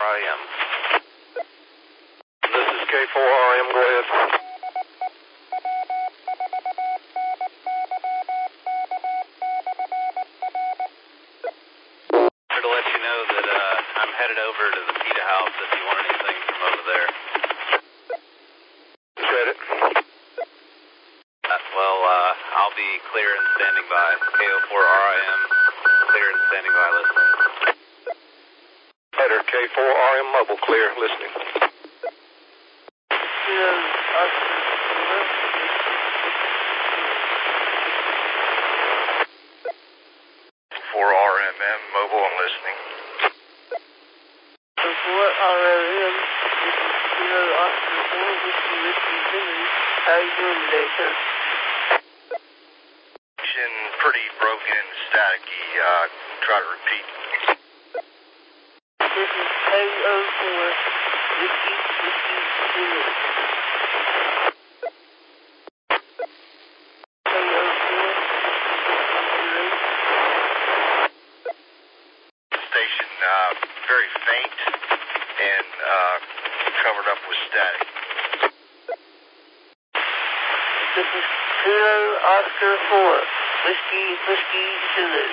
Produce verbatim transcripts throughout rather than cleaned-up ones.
I am. This is K four R M, go ahead. To let you know that uh, I'm headed over to the PETA house if you want anything from over there. Said it. Uh, well, uh, I'll be clear and standing by. K O four R I M, clear and standing by, listening. Header K four R M mobile, clear, listening. four R M M mobile and listening. four R M M, this is Kilo Oscar four, Whiskey Whiskey Zulu. How you doing today, sir? Pretty broken and staticky. Uh, try to repeat. This is K O four, Whiskey Whiskey Zulu. K O four, Zulu. Station, uh, very faint and, uh, covered up with static. This is Kilo Oscar four, Whiskey Whiskey Zulu.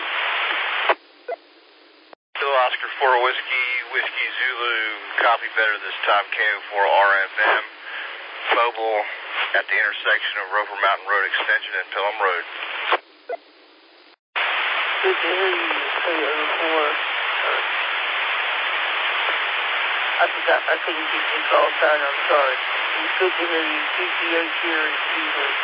Kilo Oscar four, Whiskey Whiskey Zulu, copy better this time, K O four R M M, mobile at the intersection of Roper Mountain Road Extension and Pelham Road. Good to hear you, K O four. I forgot, I couldn't get your call sign, I'm sorry. It's good to hear you, G P H here in Cleveland.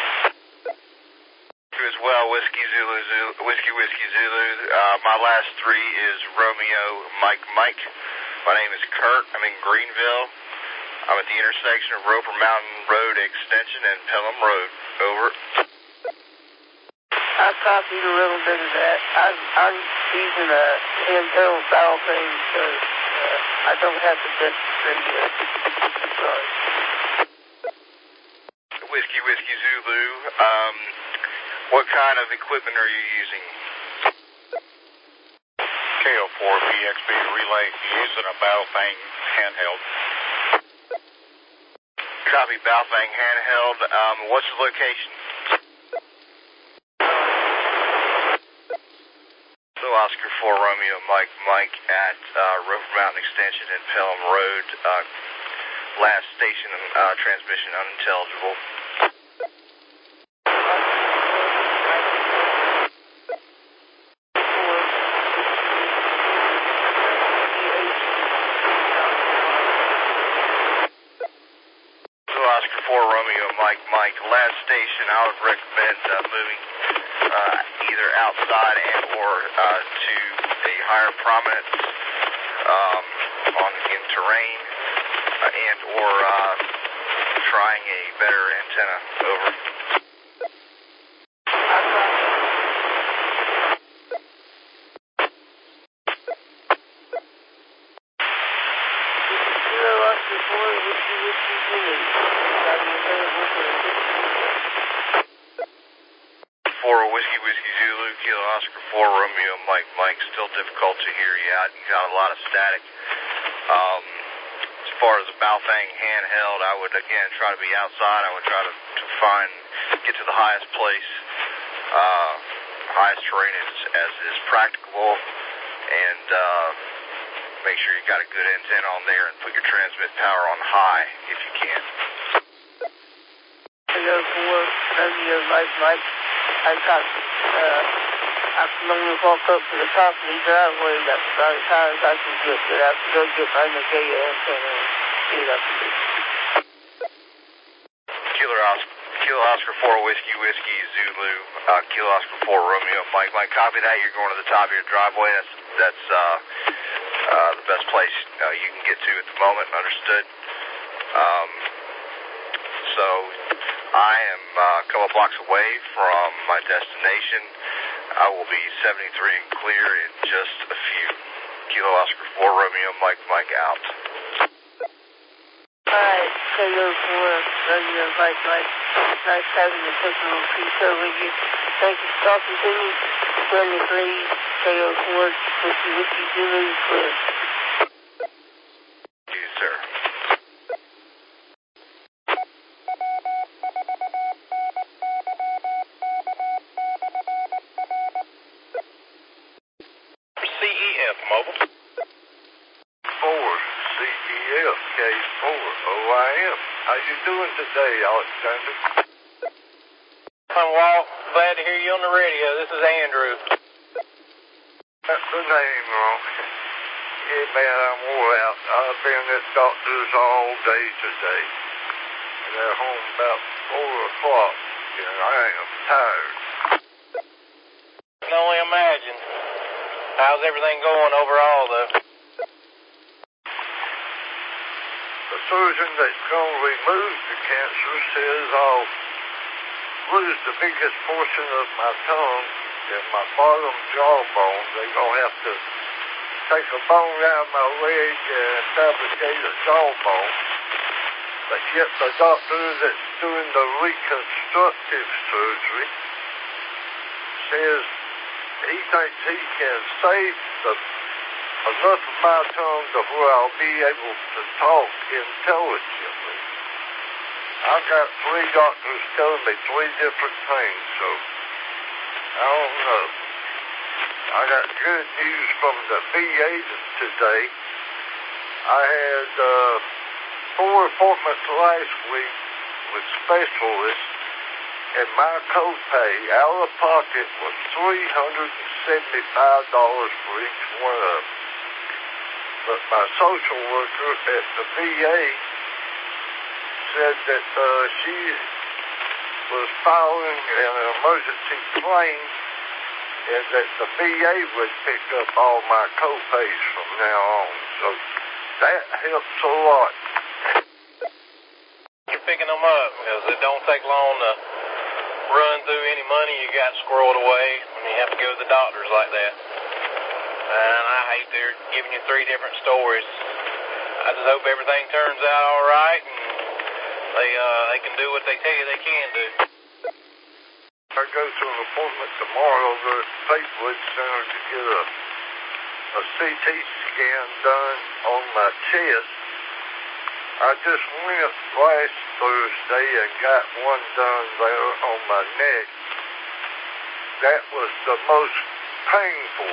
You as well, Whiskey Zulu, Zulu Whiskey Whiskey Zulu. Uh, my last three is Romeo Mike Mike. My name is Kurt, I'm in Greenville. I'm at the intersection of Roper Mountain Road Extension and Pelham Road. Over. I copied a little bit of that. I'm, I'm using a handheld dial thing, so uh, I don't have the best radio. Sorry. Whiskey Whiskey Zulu. Um, what kind of equipment are you using? K O four B X B relay, using a Battlefield handheld. Copy, Battlefield handheld. Um, what's the location? So Oscar four Romeo Mike Mike at uh, Roper Mountain Extension and Pelham Road. Uh, last station uh, transmission unintelligible. Oscar four Romeo Mike Mike, last station I would recommend uh, moving uh, either outside and or uh, to a higher prominence um, on in terrain uh, and or uh, trying a better antenna. Over. For Whiskey Whiskey Zulu, Kilo Oscar four Romeo Mike Mike, still difficult to hear you out. You got a lot of static. Um, as far as the Baofeng handheld, I would again try to be outside. I would try to, to find, get to the highest place, uh, highest terrain as, as is practicable, and uh, make sure you got a good antenna on there and put your transmit power on high if you can. Hello, four Romeo Mike Mike. I got, uh, I can only walk up to the top of the driveway. That's about as high as I can get, but I have to go get my Nokia antenna and get it up there. Killer Oscar, Kilo Oscar four Whiskey Whiskey Zulu, uh, Kilo Oscar four Romeo Mike Mike. Copy that. You're going to the top of your driveway. That's that's uh, uh, the best place uh, you can get to at the moment. Understood. Um, so. I am uh, a couple blocks away from my destination. I will be seventy-three and clear in just a few. Kilo Oscar four Romeo Mike Mike out. Alright, Kilo four Romeo Mike Mike. Nice having the technical pre-show with you. Thank you for talking to me. Friendly please, K O four Whiskey Whiskey Zulu clear. F Mobile. four C E F K four O I M. How you doing today, Alexander? I'm Walt. Glad to hear you on the radio. This is Andrew. That's the name wrong. Yeah, man, I'm wore out. I've been at doctor's all day today. I got home about four o'clock, and I am tired. I can only imagine. How's everything going overall, though? The surgeon that's going to remove the cancer says I'll lose the biggest portion of my tongue and my bottom jawbone. They're going to have to take a bone out of my leg and fabricate a jawbone. But yet the doctor that's doing the reconstructive surgery says he thinks he can save the, enough of my tongue to where I'll be able to talk intelligently. I've got three doctors telling me three different things, so I don't know. I got good news from the V A today. I had uh, four appointments last week with specialists, and my copay out of pocket was three hundred seventy-five dollars for each one of them. But my social worker at the V A said that uh, she was filing an emergency claim and that the V A would pick up all my copays from now on. So that helps a lot. You're picking them up because it don't take long to run through any money you got squirreled away when you have to go to the doctors like that. And I hate they're giving you three different stories. I just hope everything turns out all right and they uh they can do what they tell you they can do. I go to an appointment tomorrow over at Faithwood Center to get a, a C T scan done on my chest. I just went last Thursday and got one done there on my neck. That was the most painful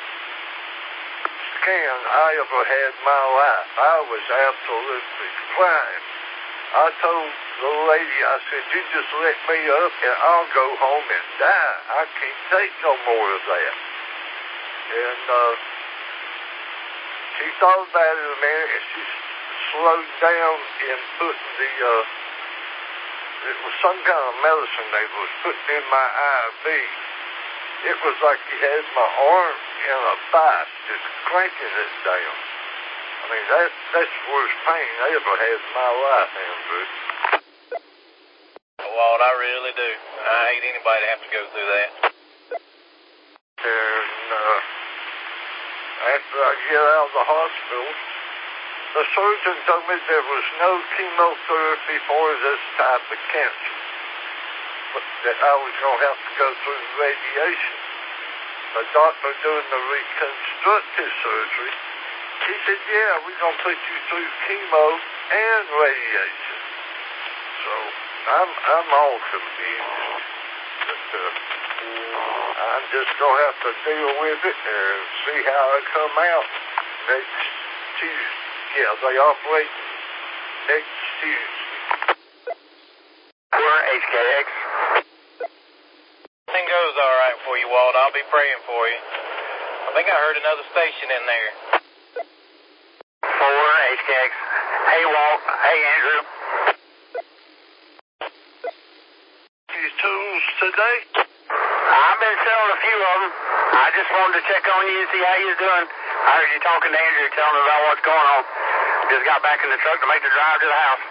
scan I ever had in my life. I was absolutely crying. I told the lady, I said, you just let me up and I'll go home and die. I can't take no more of that. And uh, she thought about it a minute and she slowed down in putting the, uh, it was some kind of medicine they was putting in my I V. It was like he had my arm in a vice, just cranking it down. I mean, that, that's the worst pain I ever had in my life, Andrew. Walt, I really do. I hate anybody to have to go through that. And uh, after I get out of the hospital, the surgeon told me there was no chemotherapy for this type of cancer, but that I was going to have to go through radiation. The doctor doing the reconstructive surgery, he said, yeah, we're going to put you through chemo and radiation. So I'm I'm all confused. But, uh, I'm just going to have to deal with it and see how it come out next Tuesday. Yeah, they operate next Tuesday. We're H K X. Everything goes all right for you, Walt. I'll be praying for you. I think I heard another station in there. Four H K X. Hey, Walt. Hey, Andrew. These tools today? I've been selling a few of them. I just wanted to check on you and see how you're doing. I heard you talking to Andrew, telling him about what's going on. Just got back in the truck to make the drive to the house.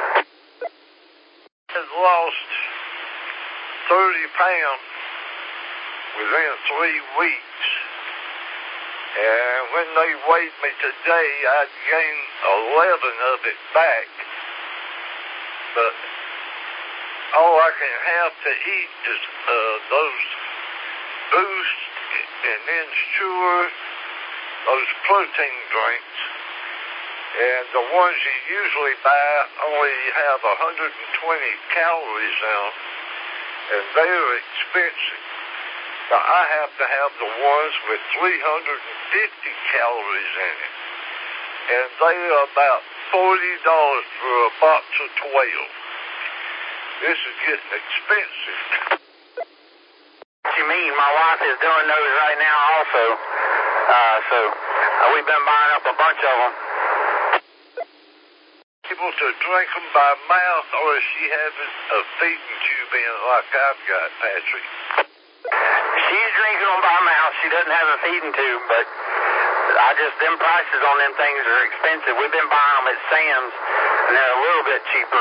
Has lost thirty pounds within three weeks. And when they weighed me today, I'd gained eleven of it back. But all I can have to eat is uh, those Boost and Ensure, those protein drinks. And the ones you usually buy only have one hundred twenty calories in them, and they're expensive. Now, I have to have the ones with three hundred fifty calories in it. And they are about forty dollars for a box of twelve. This is getting expensive. What you mean? My wife is doing those right now also. Uh, so uh, we've been buying up a bunch of them. Able to drink them by mouth, or is she having a feeding tube in it like I've got, Patrick? She's drinking them by mouth. She doesn't have a feeding tube, but I just, them prices on them things are expensive. We've been buying them at Sam's, and they're a little bit cheaper.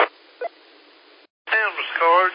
Sam's card.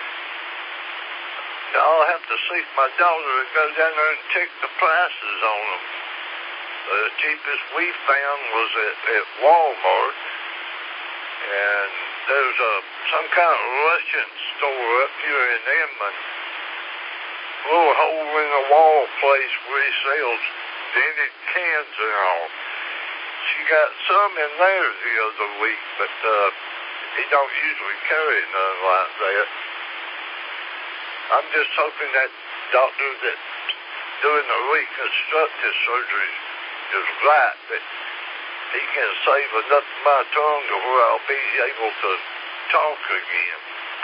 I'll have to see if my daughter will go down there and check the prices on them. The cheapest we found was at, at Walmart, and there's a some kind of Russian store up here in Inman, a little hole in the wall place where he sells dented cans and all. She got some in there the other week, but uh, he don't usually carry none like that. I'm just hoping that doctor that's doing the reconstructive surgery is right, that he can save enough of my tongue to where I'll be able to talk again.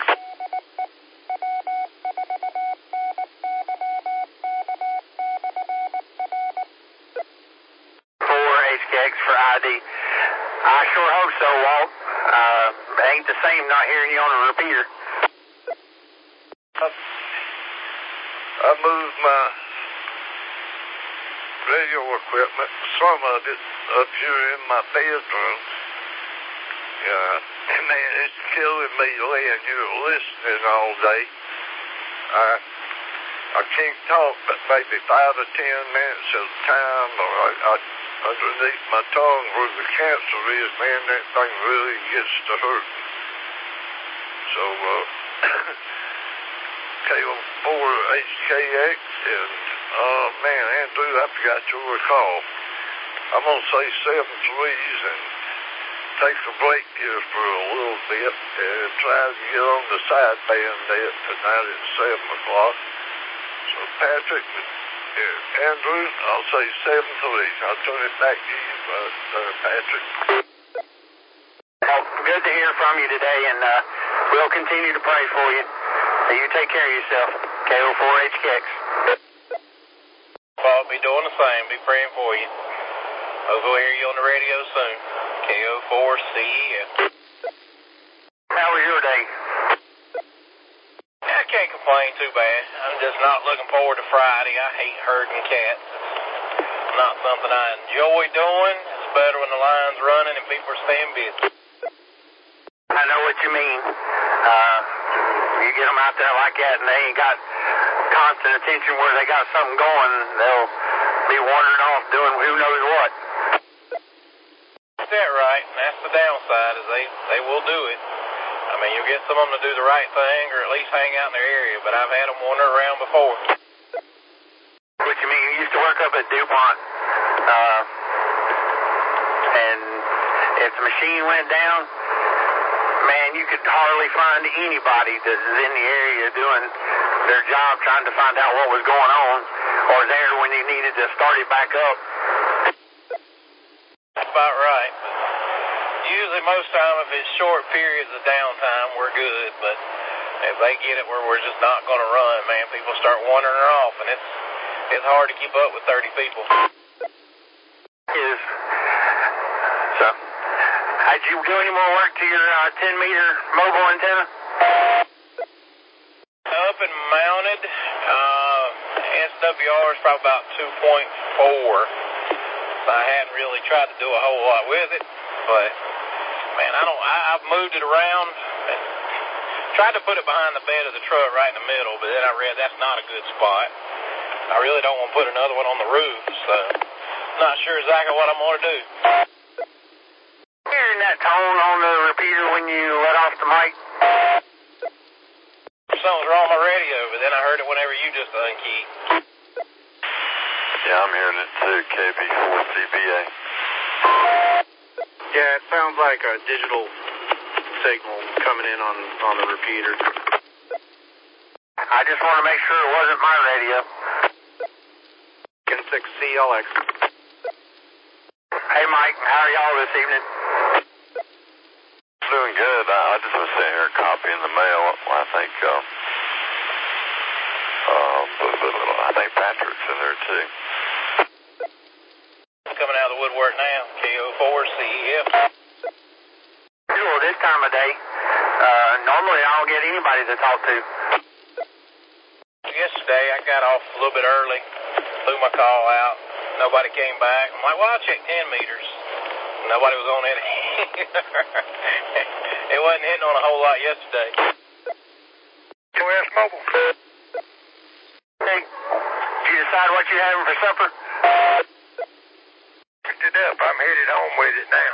four H K X for I D. I sure hope so, Walt. Uh, it ain't the same not hearing you on a repeater. I moved my radio equipment, some of it, up here in my bedroom. Yeah, man, it's killing me laying here listening all day. I I can't talk but maybe five or ten minutes at a time, or I, I, underneath my tongue where the cancer is, man, that thing really gets to hurt. So, uh, K O four H K X, and, uh, man, Andrew, I forgot your call. I'm going to say seven threes and take a break here for a little bit and try to get on the sideband there tonight at seven o'clock. So, Patrick, uh, Andrew, I'll say seven threes. I'll turn it back to you, uh, uh, Patrick. Well, good to hear from you today, and uh, we'll continue to pray for you. So you take care of yourself. K O four H K X. Well, I'll be doing the same. Be praying for you. I'll go hear you on the radio soon. K O four C E F. How was your day? I can't complain too bad. I'm just not looking forward to Friday. I hate herding cats. It's not something I enjoy doing. It's better when the line's running and people are staying busy. I know what you mean. Uh, you get them out there like that and they ain't got constant attention where they got something going, they'll be wandering off doing who knows what. That's that right, and that's the downside, is they, they will do it. I mean, you'll get some of them to do the right thing or at least hang out in their area, but I've had them wander around before. What you mean? You used to work up at DuPont, uh, and if the machine went down, man, you could hardly find anybody that is in the area doing their job, trying to find out what was going on, or there when you needed to start it back up. That's about right. But usually most time, if it's short periods of downtime, we're good, but if they get it where we're just not going to run, man, people start wandering off, and it's it's hard to keep up with thirty people. Is so. Did you do any more work to your uh, ten meter mobile antenna? Up and mounted. Uh, S W R is probably about two point four. I hadn't really tried to do a whole lot with it, but man, I don't. I, I've moved it around and tried to put it behind the bed of the truck right in the middle, but then I read that's not a good spot. I really don't want to put another one on the roof, so not sure exactly what I'm going to do. Hearing that tone on the repeater when you let off the mic? Something's wrong with my radio, but then I heard it whenever you just unkeyed. Yeah, I'm hearing it too, K B four C B A. Yeah, it sounds like a digital signal coming in on, on the repeater. I just want to make sure it wasn't my radio. N six C L X. Hey, Mike, how are y'all this evening? Doing good. I, I just was sitting here copying the mail. I think, uh, uh, I think Patrick's in there too. Coming out of the woodwork now, K O four C E F. Usual this time of day. Uh, normally I don't get anybody to talk to. Yesterday I got off a little bit early, threw my call out. Nobody came back. I'm like, well, I'll check ten meters. Nobody was on it either. It wasn't hitting on a whole lot yesterday. Q S Mobile. Hey, did you decide what you're having for supper? Picked it up. I'm headed home with it now.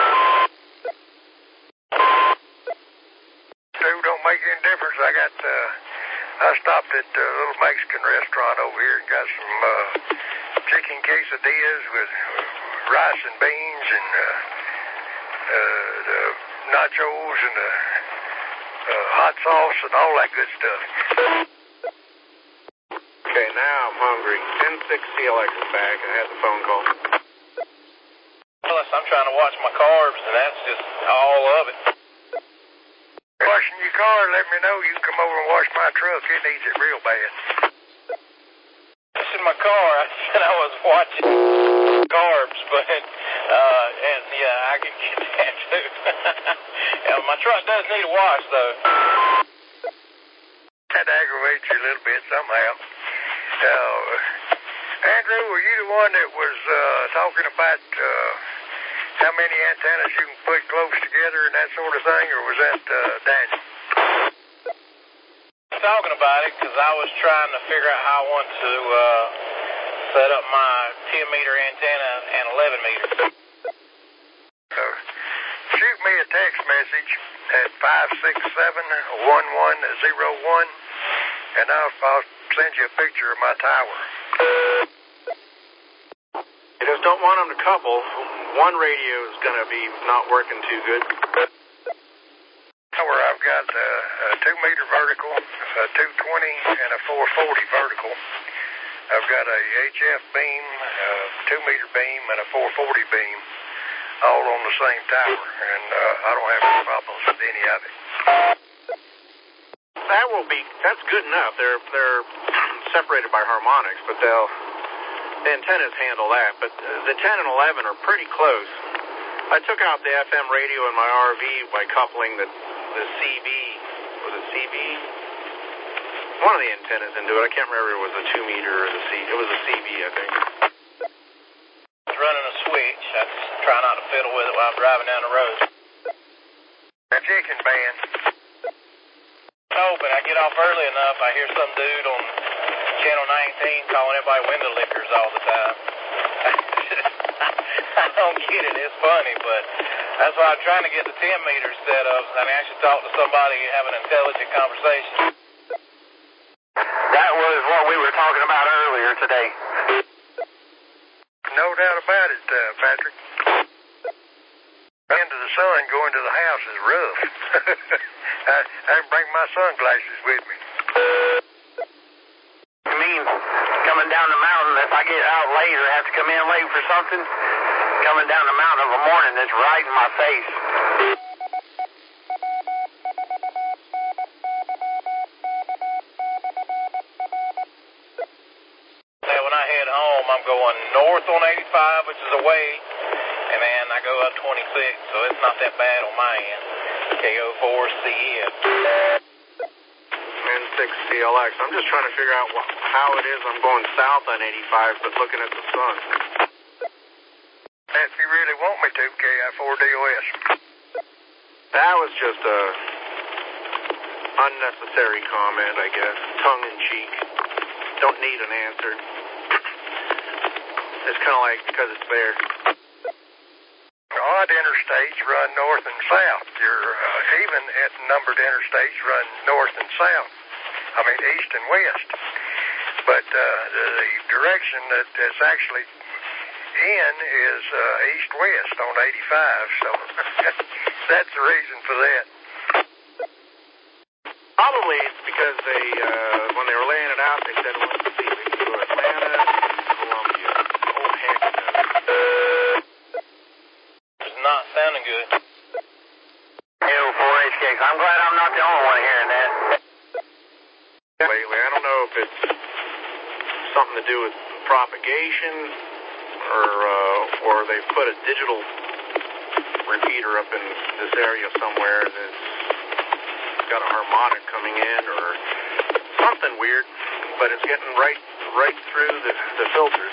Food don't make any difference. I got, uh, I stopped at a little Mexican restaurant over here and got some, uh, chicken quesadillas with rice and beans and, uh, uh, the nachos and the, uh, hot sauce and all that good stuff. Okay, now I'm hungry. N six C L X is back. I had the phone call. Plus, I'm trying to watch my carbs, and that's just all of it. Washing your car, let me know. You can come over and wash my truck. It needs it real bad. This is my car. I said I was watching carbs, but, uh, and yeah, I could get that too. Yeah, my truck does need a wash, though. That aggravates you a little bit somehow. Now, uh, Andrew, were you the one that was uh, talking about uh, how many antennas you can put close together and that sort of thing, or was that uh, Daniel? Talking about it because I was trying to figure out how I want to uh, set up my ten meter antenna and eleven meter. Uh, shoot me a text message at five six seven, one one zero one, and I'll, I'll send you a picture of my tower. You just don't want them to couple. One radio is going to be not working too good. Where I've got uh, a two meter vertical, a two twenty, and a four forty vertical. I've got a H F beam, a two meter beam, and a four forty beam, all on the same tower, and uh, I don't have any problems with any of it. That will be, that's good enough. They're they're separated by harmonics, but they'll, the antennas handle that. But the ten and eleven are pretty close. I took out the F M radio in my R V by coupling the the C B, was it C B? One of the antennas into it. I can't remember if it was a two meter or the C. It was a C B, I think. I was running a switch. I just try not to fiddle with it while I'm driving down the road. A chicken band. Oh, but I get off early enough, I hear some dude on channel nineteen calling everybody window lickers all the time. I don't get it. It's funny, but that's why I'm trying to get the ten meters set up so I can actually talk to somebody and have an intelligent conversation. That was what we were talking about earlier today. No doubt about it, uh, Patrick. Into the sun going to the house is rough. I, I didn't bring my sunglasses with me. You mean coming down the mountain, if I get out late or have to come in late for something, coming down the mountain of a morning, it's right in my face. Yeah, when I head home, I'm going north on eighty-five, which is away, and then I go up twenty-six, so it's not that bad on my end. K O four C F. N six C L X. I'm just trying to figure out wh- how it is I'm going south on eighty-five, but looking at the sun. If you really want me to, K I four D O S. That was just a unnecessary comment, I guess. Tongue-in-cheek. Don't need an answer. It's kind of like, because it's there. Odd interstates run north and south. Your uh, even at numbered interstates run north and south. I mean east and west. But uh, the, the direction that it's actually in is uh, east-west on eighty-five. So that's the reason for that. Probably it's because they, uh, when they were laying it out, they said, well, let's see, we can go to Atlanta, Columbia. Oh, heck no. It's not sounding good. K O four H K X. I'm glad I'm not the only one hearing that. Lately, I don't know if it's something to do with propagation or, uh, or they've put a digital repeater up in this area somewhere that's got a harmonic coming in or something weird, but it's getting right right through the, the filters.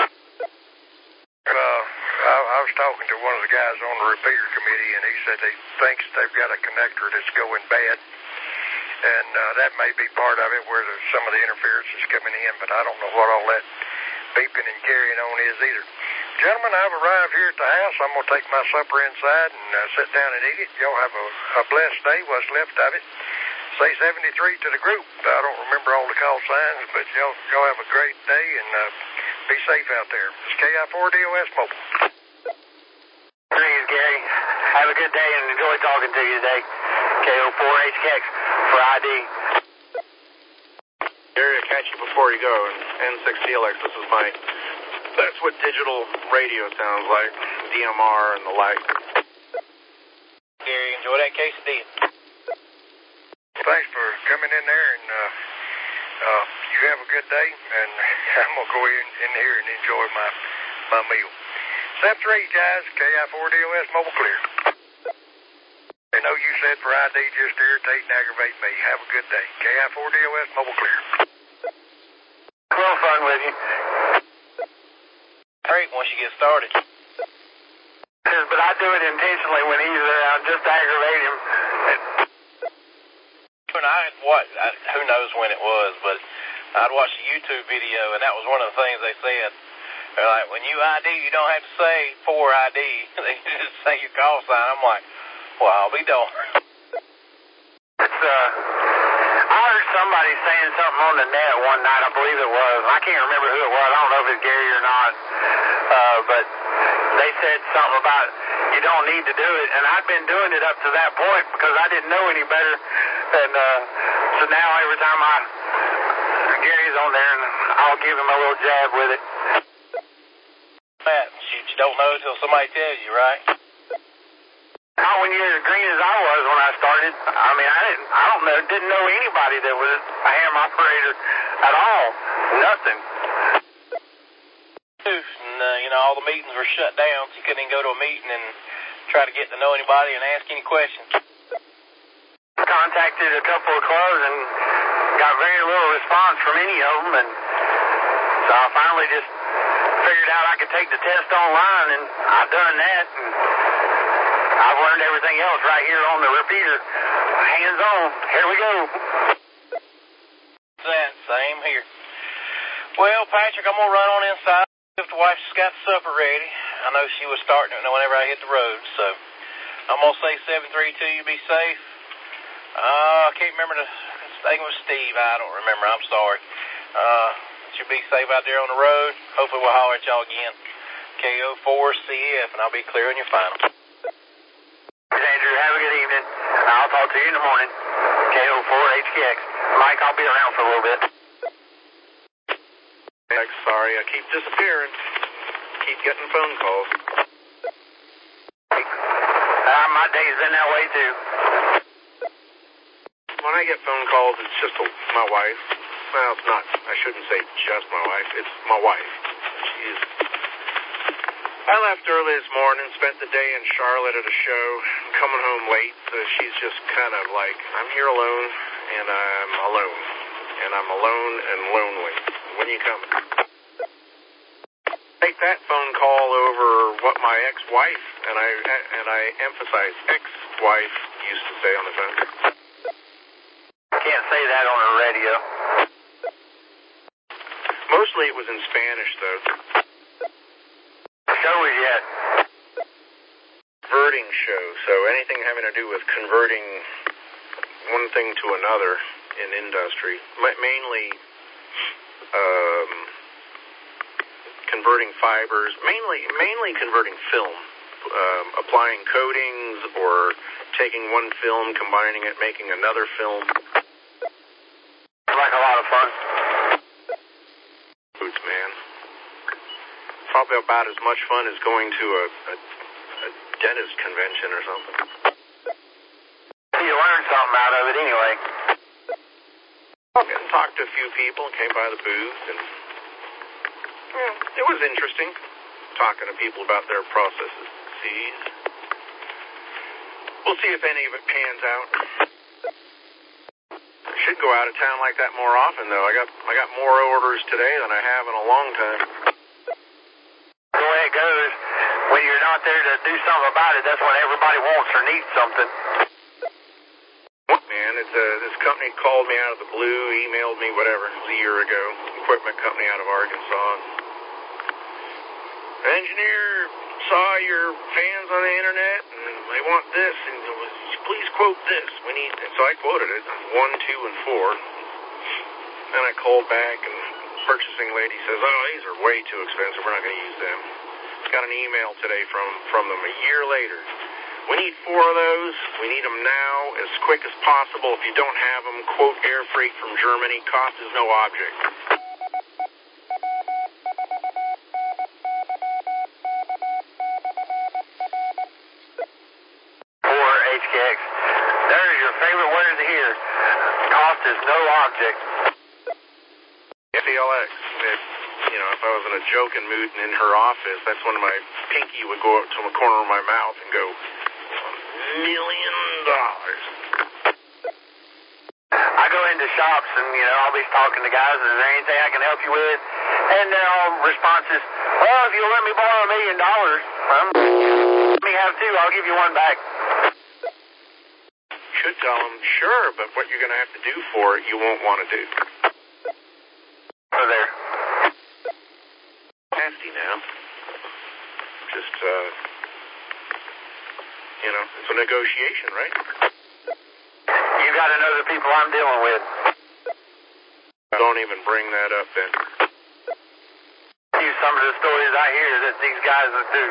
Uh, I, I was talking to one of the guys on the repeater committee, and he said he thinks they've got a connector that's going bad, and uh, that may be part of it where there's some of the interference is coming in, but I don't know what all that beeping and carrying on is either. Gentlemen, I've arrived here at the house. I'm going to take my supper inside and uh, sit down and eat it. Y'all have a, a blessed day, what's left of it. Say seventy-three to the group. I don't remember all the call signs, but y'all, y'all have a great day and uh, be safe out there. It's K I four D O S Mobile. Please, Gary. Have a good day and enjoy talking to you today. K O four H K X for I D. Gary, I'll catch you before you go, and N six T L X, this is my, that's what digital radio sounds like, D M R and the like. Gary, enjoy that quesadilla. Thanks for coming in there, and uh, uh, you have a good day, and I'm going to go in, in here and enjoy my, my meal. seven three, guys, K I four D O S Mobile Clear. I know you said for I D just to irritate and aggravate me. Have a good day. K I four D O S Mobile Clear. Well, fun with you. Great once you get started. But I do it intentionally when he's around just to aggravate him. When I what I, who knows when it was, but I'd watched a YouTube video, and that was one of the things they said. They're like, when you I D, you don't have to say for I D. They just say your call sign. I'm like, well, I'll be darned. It's, uh, I heard somebody saying something on the net one night, I believe it was. I can't remember who it was. I don't know if it's Gary or not. Uh, but they said something about you don't need to do it. And I'd been doing it up to that point because I didn't know any better. And, uh, so now every time I, Gary's on there, and I'll give him a little jab with it. Matt, you, you don't know until somebody tells you, right? Not when you're as green as I was when I started. I mean, I didn't, I don't know, didn't know anybody that was a ham operator at all. Nothing. And, uh, you know, all the meetings were shut down, so you couldn't even go to a meeting and try to get to know anybody and ask any questions. Contacted a couple of clubs and got very little response from any of them, and so I finally just figured out I could take the test online, and I've done that, and I've learned everything else right here on the repeater. Hands on. Here we go. That same here. Well, Patrick, I'm going to run on inside. If the wife's got supper ready, I know she was starting it whenever I hit the road, so I'm going to say seven three two, you be safe. Uh, I can't remember the, I think it was Steve, I don't remember, I'm sorry. Uh, you be safe out there on the road. Hopefully we'll holler at y'all again. K O four C F, and I'll be clearing your final. Andrew, have a good evening. I'll talk to you in the morning. K O four H K X. Mike, I'll be around for a little bit. Sorry, I keep disappearing. Keep getting phone calls. Uh, my day's been that way, too. When I get phone calls, it's just a, my wife. Well, it's not, I shouldn't say just my wife. It's my wife. She's... I left early this morning, spent the day in Charlotte at a show, coming home late, so she's just kind of like, I'm here alone, and I'm alone. And I'm alone and lonely. When you coming? Take that phone call over what my ex-wife, and I and I emphasize ex-wife, used to say on the phone. Can't say that on the radio. Mostly it was in Spanish, though. The show was yet. Converting show, so anything having to do with converting one thing to another in industry, mainly um, converting fibers, mainly mainly converting film, um, applying coatings or taking one film, combining it, making another film. probably about as much fun as going to a, a, a dentist convention or something. You learned something out of it anyway. And talked to a few people and came by the booth, and yeah, it was interesting talking to people about their processes. See, we'll see if any of it pans out. I should go out of town like that more often, though. I got I got more orders today than I have in a long time. The way it goes, when you're not there to do something about it, that's when everybody wants or needs something. Man, it's a, this company called me out of the blue, emailed me, whatever, it was a year ago, equipment company out of Arkansas. Engineer saw your fans on the internet, and they want this, and please quote this. We need, and so I quoted it, one, two, and four. Then I called back, and the purchasing lady says, oh, these are way too expensive, we're not going to use them. Got an email today from, from them a year later. We need four of those. We need them now as quick as possible. If you don't have them, quote air freight from Germany. Cost is no object. Four H K X. There's your favorite word to hear. Cost is no object. C L X. It, you know, if I was in a joking mood and in her office, that's when my pinky would go up to the corner of my mouth and go, million dollars. I go into shops and, you know, I'll be talking to guys, is there anything I can help you with? And their response is, well, if you'll let me borrow a million dollars, um, let me have two, I'll give you one back. Should tell them, sure, but what you're going to have to do for it, you won't want to do. Over there. Nasty now. Just, uh... you know, it's a negotiation, right? You got to know the people I'm dealing with. Don't even bring that up then. Some of the stories I hear that these guys will do.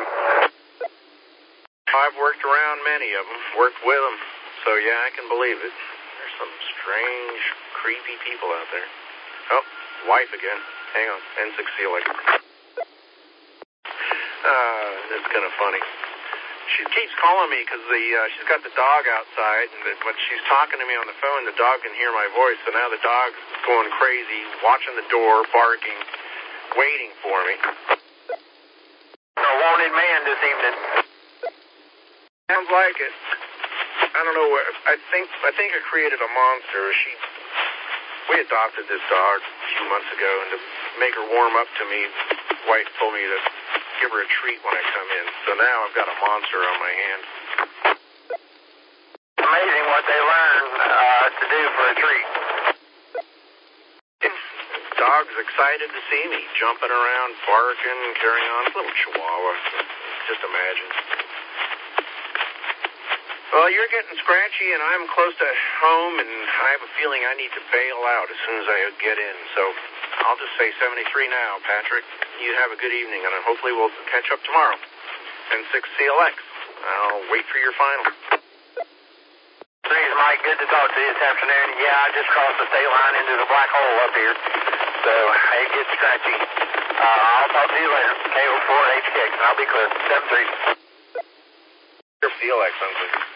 I've worked around many of them, worked with them, so yeah, I can believe it. There's some strange, creepy people out there. Oh, wife again. Hang on, N six C L X. Uh, that's kind of funny. She keeps calling me because the uh, she's got the dog outside, and the, when she's talking to me on the phone, the dog can hear my voice. So now the dog's going crazy, watching the door, barking, waiting for me. A wanted man this evening. Sounds like it. I don't know where. I think I think I created a monster. She we adopted this dog a few months ago, and to make her warm up to me, wife told me to give her a treat when I come in. So now I've got a monster on my hands. Amazing what they learn uh, to do for a treat. Dog's excited to see me, jumping around, barking, carrying on. Little chihuahua. Just imagine. Well, you're getting scratchy, and I'm close to home, and I have a feeling I need to bail out as soon as I get in. So I'll just say seventy-three now, Patrick. You have a good evening, and hopefully we'll catch up tomorrow. N six C L X. I'll wait for your final. Please, Mike, good to talk to you this afternoon. Yeah, I just crossed the state line into the black hole up here, so it gets scratchy. Uh, I'll talk to you later. K O four H K X, and I'll be clear. seven three. C L X, Uncle.